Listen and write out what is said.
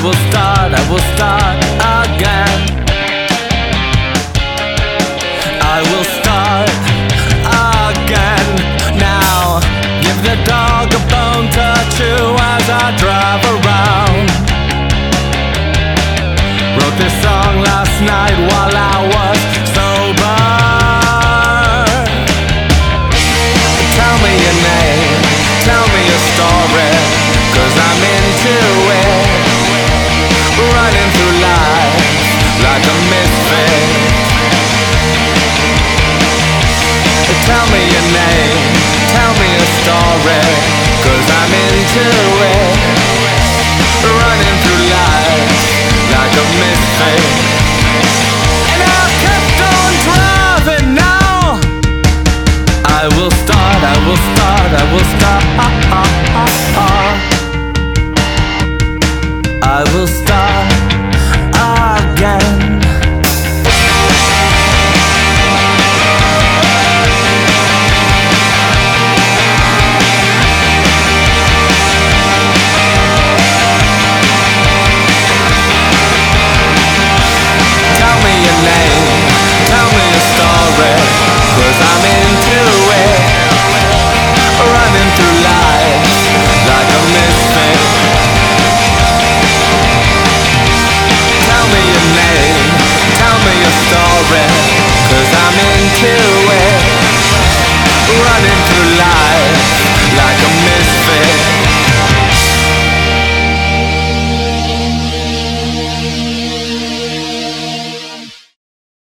will start again. I will start again. Now, give the dog a bone to chew as I drive around. Wrote this song last night while I was sober. Tell me your name, tell me your story, 'cause I'm into it. Running through life like a misfit. Tell me your name, tell me your story, 'cause I'm into it. Running through life like a misfit. And I've kept on driving now. I will start